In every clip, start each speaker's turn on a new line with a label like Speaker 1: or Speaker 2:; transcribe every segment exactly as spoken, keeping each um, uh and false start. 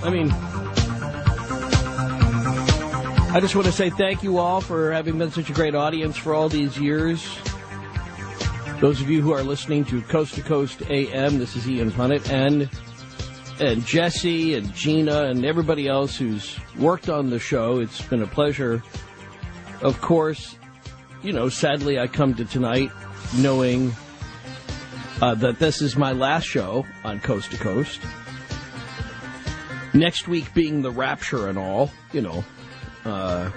Speaker 1: I mean, I just want to say thank you all for having been such a great audience for all these years. Those of you who are listening to Coast to Coast A M, this is Ian Punnett, and and Jesse and Gina and everybody else who's worked on the show. It's been a pleasure. Of course, you know, sadly I come to tonight knowing uh, that this is my last show on Coast to Coast. Next week being the rapture and all, you know, uh,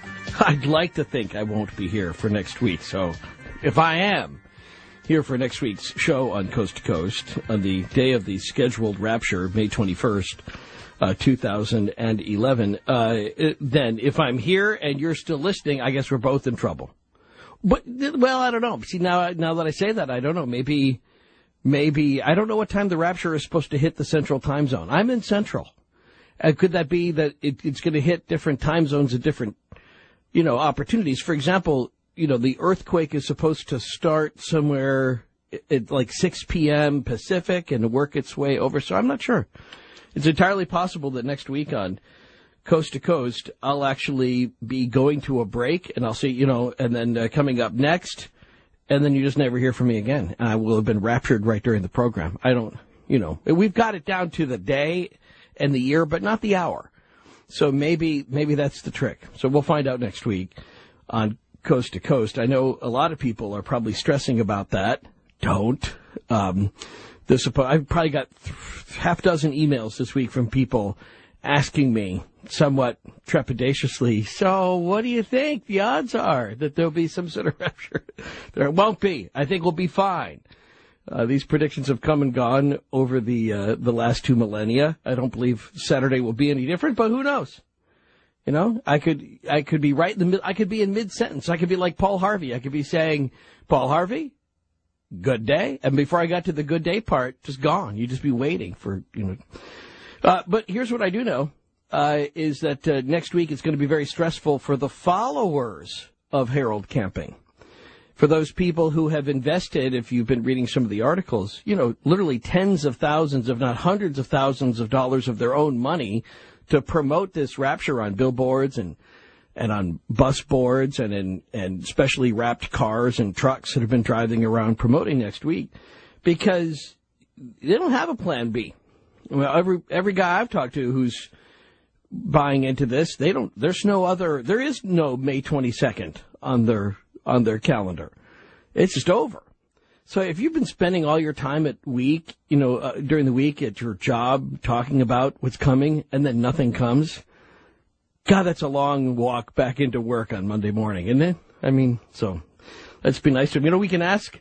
Speaker 1: I'd like to think I won't be here for next week. So if I am here for next week's show on Coast to Coast, on the day of the scheduled rapture, May twenty-first, uh, two thousand eleven, uh, then if I'm here and you're still listening, I guess we're both in trouble. But, well, I don't know. See, now, now that I say that, I don't know. Maybe, maybe, I don't know what time the rapture is supposed to hit the Central Time Zone. I'm in Central. Uh, could that be that it, it's going to hit different time zones at different, you know, opportunities? For example, you know, the earthquake is supposed to start somewhere at like six p.m. Pacific and work its way over. So I'm not sure. It's entirely possible that next week on Coast to Coast, I'll actually be going to a break and I'll see, you know, and then uh, coming up next, and then you just never hear from me again. I will have been raptured right during the program. I don't, you know, we've got it down to the day and the year, but not the hour. So maybe, maybe that's the trick. So we'll find out next week on Coast to Coast. I know a lot of people are probably stressing about that. Don't. Um, this, I've probably got half a dozen emails this week from people asking me somewhat trepidatiously, so what do you think the odds are that there'll be some sort of rapture? There won't be. I think we'll be fine. Uh, these predictions have come and gone over the uh, the last two millennia. I don't believe Saturday will be any different, but who knows? You know, I could I could be right in the mid, I could be in mid sentence. I could be like Paul Harvey. I could be saying, Paul Harvey, good day, and before I got to the good day part, just gone. You'd just be waiting for, you know. Uh, but here's what I do know uh, is that uh, next week it's going to be very stressful for the followers of Harold Camping. For those people who have invested, if you've been reading some of the articles, you know, literally tens of thousands, if not hundreds of thousands of dollars of their own money to promote this rapture on billboards and and on bus boards and in and specially wrapped cars and trucks that have been driving around promoting next week, because they don't have a plan B. Well, every every guy I've talked to who's buying into this, they don't. There's no other. There is no May twenty-second on their on their calendar. It's just over. So if you've been spending all your time at week, you know, uh, during the week at your job talking about what's coming and then nothing comes, God, that's a long walk back into work on Monday morning, isn't it? I mean, so let's be nice to him. You know, we can ask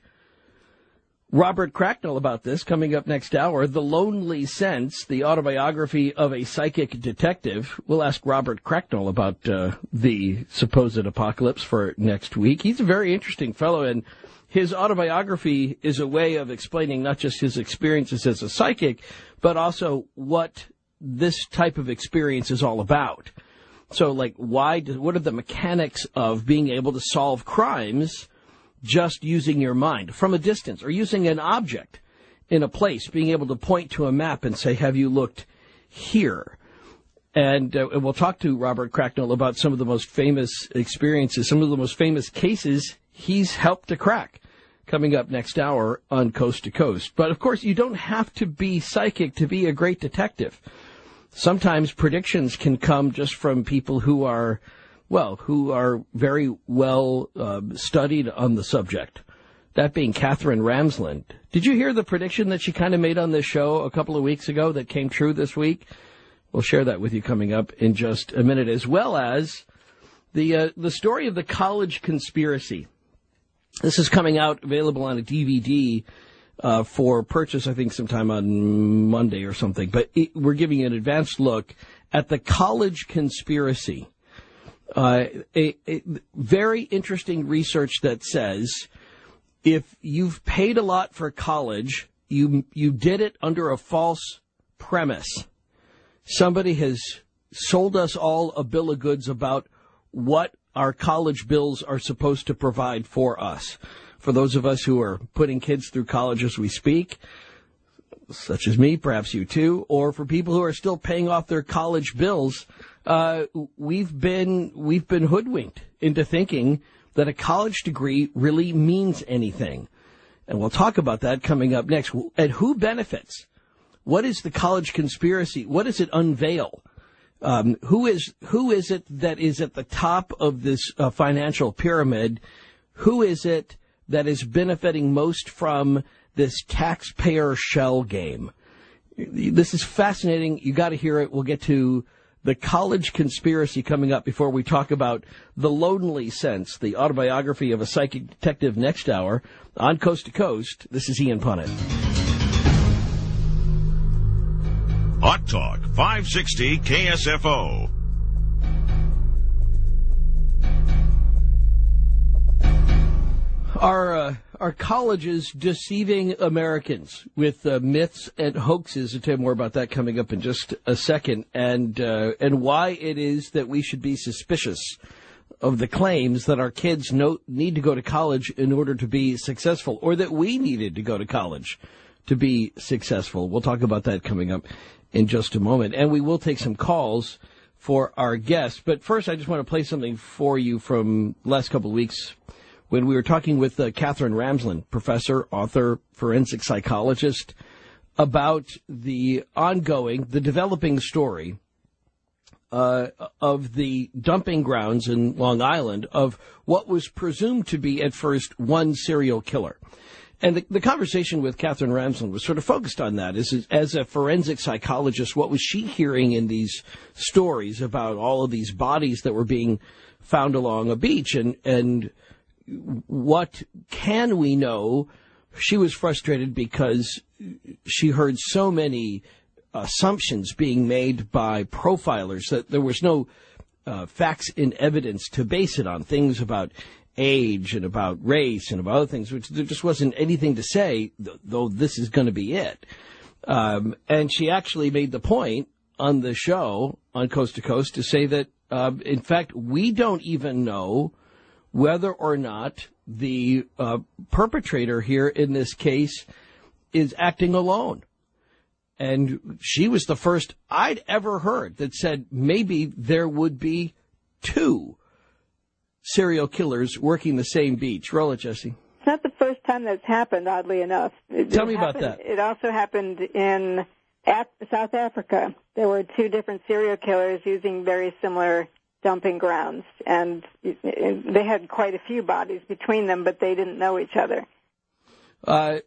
Speaker 1: Robert Cracknell about this coming up next hour. The Lonely Sense, the autobiography of a psychic detective. We'll ask Robert Cracknell about uh, the supposed apocalypse for next week. He's a very interesting fellow, and his autobiography is a way of explaining not just his experiences as a psychic, but also what this type of experience is all about. So, like, why? Do, what are the mechanics of being able to solve crimes just using your mind from a distance, or using an object in a place, being able to point to a map and say, have you looked here? And, uh, and we'll talk to Robert Cracknell about some of the most famous experiences, some of the most famous cases he's helped to crack, coming up next hour on Coast to Coast. But, of course, you don't have to be psychic to be a great detective. Sometimes predictions can come just from people who are well, who are very well uh, studied on the subject, that being Catherine Ramsland. Did you hear the prediction that she kind of made on this show a couple of weeks ago that came true this week? We'll share that with you coming up in just a minute, as well as the uh, the story of the college conspiracy. This is coming out, available on a D V D uh, for purchase, I think, sometime on Monday or something. But it, we're giving an advanced look at the college conspiracy. Uh, a, a very interesting research that says if you've paid a lot for college, you you did it under a false premise. Somebody has sold us all a bill of goods about what our college bills are supposed to provide for us. For those of us who are putting kids through college as we speak, such as me, perhaps you too, or for people who are still paying off their college bills, uh, we've been we've been hoodwinked into thinking that a college degree really means anything. And we'll talk about that coming up next. And who benefits? What is the college conspiracy? What does it unveil? Um, who is who is it that is at the top of this uh, financial pyramid? Who is it that is benefiting most from this taxpayer shell game? This is fascinating. You got to hear it. We'll get to the college conspiracy coming up before we talk about The Lonely Sense, the autobiography of a psychic detective, next hour on Coast to Coast. This is Ian Punnett.
Speaker 2: Hot Talk, five sixty K S F O.
Speaker 1: Are, uh, are colleges deceiving Americans with uh, myths and hoaxes? I'll tell you more about that coming up in just a second, and uh, and why it is that we should be suspicious of the claims that our kids know, need to go to college in order to be successful, or that we needed to go to college to be successful. We'll talk about that coming up in just a moment, and we will take some calls for our guests. But first, I just want to play something for you from the last couple of weeks, when we were talking with uh, Katherine Ramsland, professor, author, forensic psychologist, about the ongoing, the developing story uh, of the dumping grounds in Long Island of what was presumed to be at first one serial killer. And the, the conversation with Katherine Ramsland was sort of focused on that. As, as a forensic psychologist, what was she hearing in these stories about all of these bodies that were being found along a beach? And, and what can we know? She was frustrated because she heard so many assumptions being made by profilers that there was no uh, facts and evidence to base it on, things about age and about race and about other things, which there just wasn't anything to say, th- though this is going to be it. Um, and she actually made the point on the show on Coast to Coast to say that, uh, in fact, we don't even know whether or not the uh, perpetrator here in this case is acting alone. And she was the first I'd ever heard that said maybe there would be two serial killers working the same beach. Roll it, Jesse.
Speaker 3: It's not the first time that's happened, oddly enough. It
Speaker 1: Tell me
Speaker 3: happened,
Speaker 1: about that.
Speaker 3: It also happened in Af- South Africa. There were two different serial killers using very similar dumping grounds, and they had quite a few bodies between them, but they didn't know each other.
Speaker 1: Uh,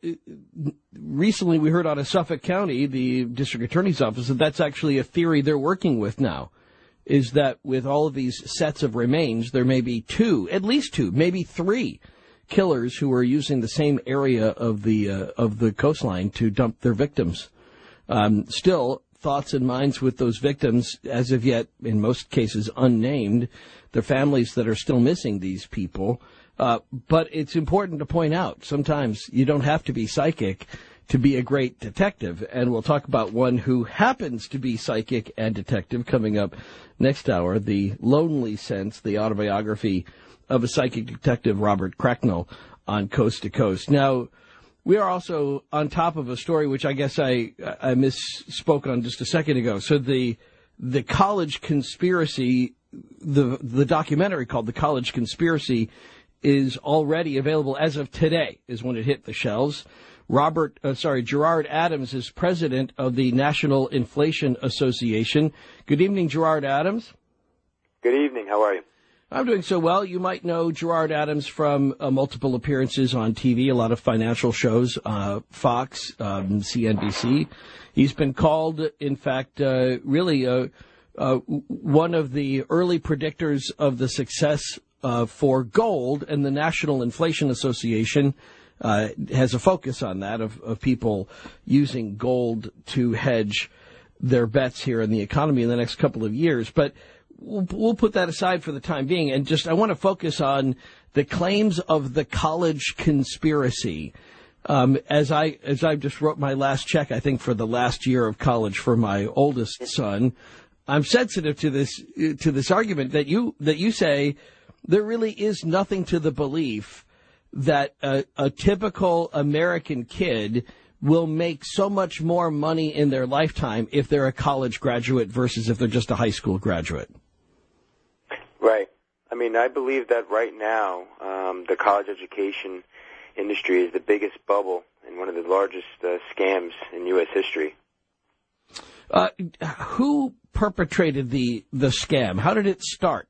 Speaker 1: recently, we heard out of Suffolk County, the district attorney's office, that that's actually a theory they're working with now, is that with all of these sets of remains, there may be two, at least two, maybe three killers who are using the same area of the uh, of the coastline to dump their victims. Um, still, thoughts and minds with those victims, as of yet, in most cases, unnamed, their families that are still missing these people. Uh, but it's important to point out, sometimes you don't have to be psychic to be a great detective. And we'll talk about one who happens to be psychic and detective coming up next hour, The Lonely Sense, the autobiography of a psychic detective, Robert Cracknell, on Coast to Coast. Now, we are also on top of a story which I guess I, I misspoke on just a second ago. So the the college conspiracy, the the documentary called The College Conspiracy, is already available as of today, is when it hit the shelves. Robert, uh, sorry, Gerard Adams is president of the National Inflation Association. Good evening, Gerard Adams.
Speaker 4: Good evening. How are you?
Speaker 1: I'm doing so well. You might know Gerard Adams from uh, multiple appearances on T V, a lot of financial shows, uh, Fox, um, C N B C. He's been called, in fact, uh, really uh, uh, one of the early predictors of the success Uh, for gold, and the National Inflation Association uh, has a focus on that, of, of people using gold to hedge their bets here in the economy in the next couple of years. But we'll, we'll put that aside for the time being, and just I want to focus on the claims of the college conspiracy. Um, as I as I just wrote my last check, I think for the last year of college for my oldest son, I'm sensitive to this to this argument that you that you say. There really is nothing to the belief that a, a typical American kid will make so much more money in their lifetime if they're a college graduate versus if they're just a high school graduate.
Speaker 4: Right. I mean, I believe that right now um, the college education industry is the biggest bubble and one of the largest uh, scams in U S history.
Speaker 1: Uh, who perpetrated the, the scam? How did it start?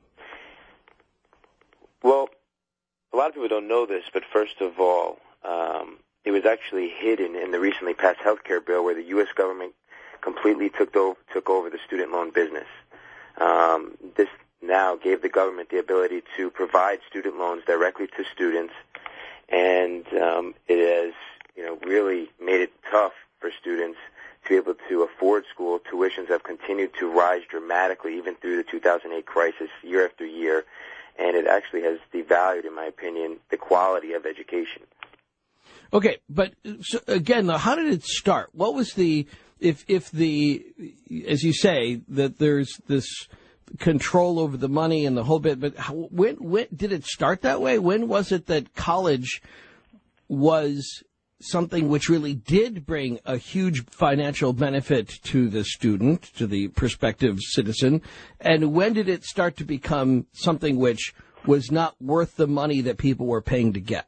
Speaker 4: Well, a lot of people don't know this, but first of all, um, it was actually hidden in the recently passed health care bill where the U S government completely took over, took over the student loan business. Um, this now gave the government the ability to provide student loans directly to students, and um, it has, you know, really made it tough for students to be able to afford school. Tuitions have continued to rise dramatically, even through the two thousand eight crisis, year after year, and it actually has devalued, in my opinion, the quality of education.
Speaker 1: Okay, but so again, how did it start? What was the, if if the, as you say, that there's this control over the money and the whole bit, but how, when when did it start that way? When was it that college was something which really did bring a huge financial benefit to the student, to the prospective citizen, and when did it start to become something which was not worth the money that people were paying to get?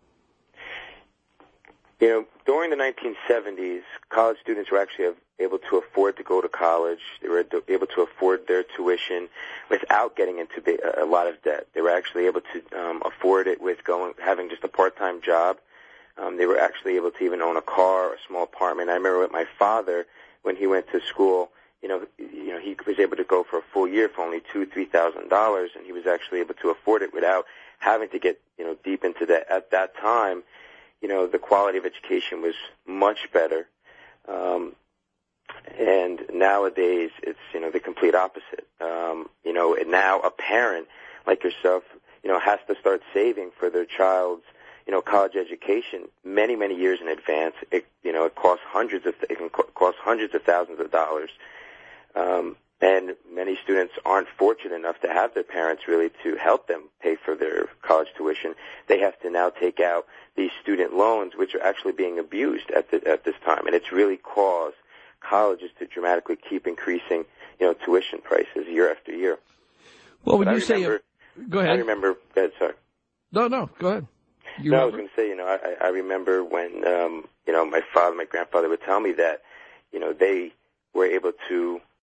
Speaker 4: You know, during the nineteen seventies, college students were actually able to afford to go to college. They were able to afford their tuition without getting into a lot of debt. They were actually able to um, afford it with going having just a part-time job. Um, they were actually able to even own a car or a small apartment. I remember with my father, when he went to school, you know, you know, he was able to go for a full year for only two, three thousand dollars, and he was actually able to afford it without having to get, you know, deep into that. At that time, you know, the quality of education was much better. Um, and nowadays, it's, you know, the complete opposite. Um, you know, and now a parent like yourself, you know, has to start saving for their child's, you know, college education many, many years in advance. It, you know, it costs hundreds of, it can cost hundreds of thousands of dollars. Um, and many students aren't fortunate enough to have their parents really to help them pay for their college tuition. They have to now take out these student loans, which are actually being abused at the, at this time. And it's really caused colleges to dramatically keep increasing, you know, tuition prices year after year.
Speaker 1: Well, when
Speaker 4: but
Speaker 1: you
Speaker 4: I
Speaker 1: say,
Speaker 4: remember,
Speaker 1: go ahead.
Speaker 4: I remember, go ahead, sorry.
Speaker 1: No, no, go ahead. You
Speaker 4: no,
Speaker 1: remember?
Speaker 4: I was going to say, you know, I, I remember when, um, you know, my father, my grandfather would tell me that, you know, they were able to